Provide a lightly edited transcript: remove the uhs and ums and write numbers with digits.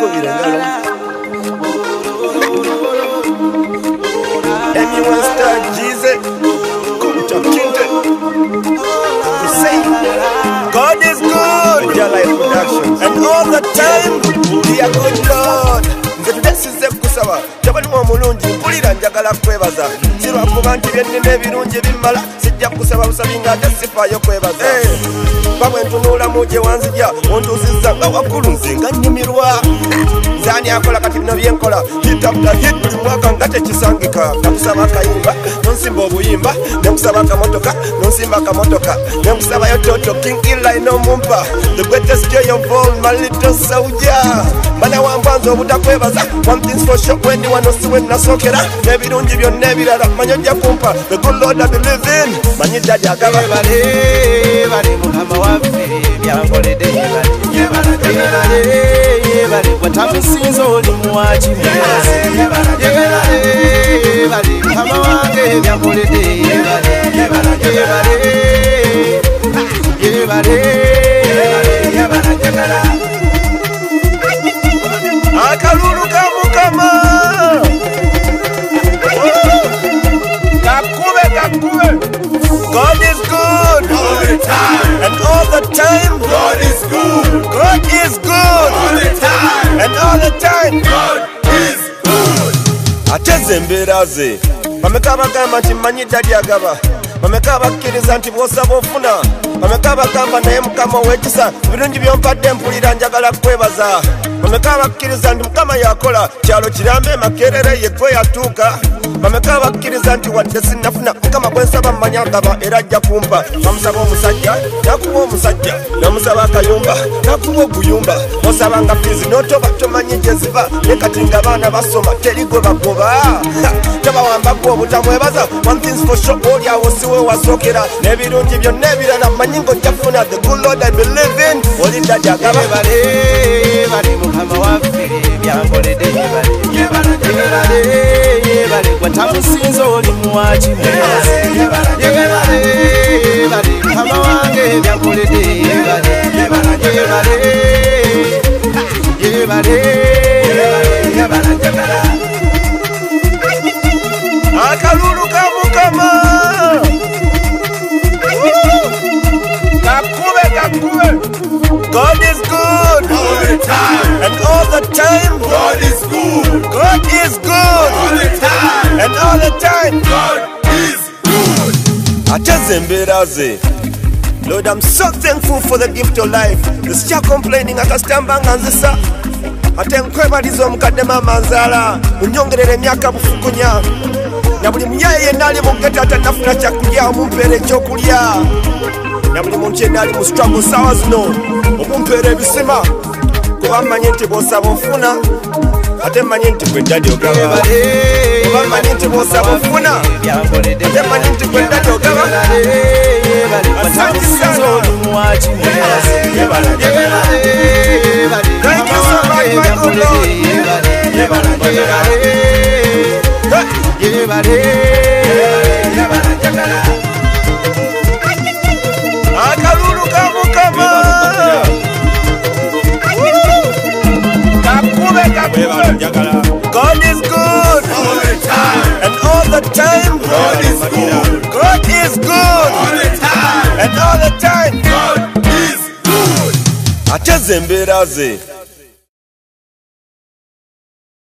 Anyone start Jesus? God is good. Your Life Productions. And all the time, He a good God. Nze kusaba jabali mu mulungi mpulira njagala kwebaza sirwa kuba nti byennina ebirungi bimmala sijja kusaba busabi nga ate sifaayo kwebaza bamwe ntunula muje wanzija ontuusizza nga waggulu nze nga nnyumirwa zani akola kati bino byenkola hit after hit buli mwaka nga tekisangika nakusaba akayimba nonsimba obuyimba nekusaba akamotoka nonsimba akamotoka nekusabayo toto king ilai nomumpa the greatest joy of all my little soldier mana wambwanza obutakwebaza one thing's for sure when you wanna see when nasokera nebirungi byonna ebirala manyo ojja kumpa the good Lord I believe in manyi dadi agaba bale mukama waffe byankoledde bale watamusinza oli muwakimu bale mukama wange byankoledde akalulu ka mukama kakube God is good all the time, and all the time. God is good, God is good all the time, and all the time. God is good. Ateze embeera ze bameka bagamba nti mmanyi ddali agaba bameka bakkiriza nti bw'osaba ofuna bameka bagamba naye mukama ow'ekisa birungi byompadde mpulira njagala kwebaza bameka bakkiriza nti mukama yakola kyalo kirambe makerere yegwe yatuuka bameka bakkiriza nti wadde sinnafuna mukama bwe nsaba mmanyi agaba era ajja kumpa bamusaba omusajja nakuwa omusajja namusaba akayumba nakuwa oguyumba osaba nga fiizi n'otoba tomanyi gye ziva ne kati nga baana basoma teri gwe bagoba tobawambako obutamwebaza one thing's for sure oli awo siwe wasookera n'ebirungi byonna ebirala mmanyi ng'ojja kufuna the good Lord I believe in oli ddadi agaba bale mukama waffe byankoledde bale watamusinza oli muwakimu bale mukama wange byankoledde akalulu ka mukama kakube God is good All the time, and all the time. God is good, God is good all the time, and all the time. God is good. Ateze embeera ze Lord, I'm so thankful for the gift of life. Nzija complaining akasitamba nga nzisa ate nkwebaliza omukadde maama nzaala unyongerera emyaka bufukunya na buli muyaye yenna ali mu ghetto atanafuna kyakulya omumpeera ekyokulya na buli muntu yenna ali mu struggle saawa zino omumpeera ebisima kuba mmanyi nti bw'osaba ofuna ate mmanyi nti gwe ddadi ogaba kuba mmanyi nti bw'osaba ofuna ate mmanyi nti gwe ddadi ogaba Thank you so much, my good akalulu ka mukama kakube God is good All the time, and all the time. God is good, God is good all the time, and all the time. God is good. Ateze embeera ze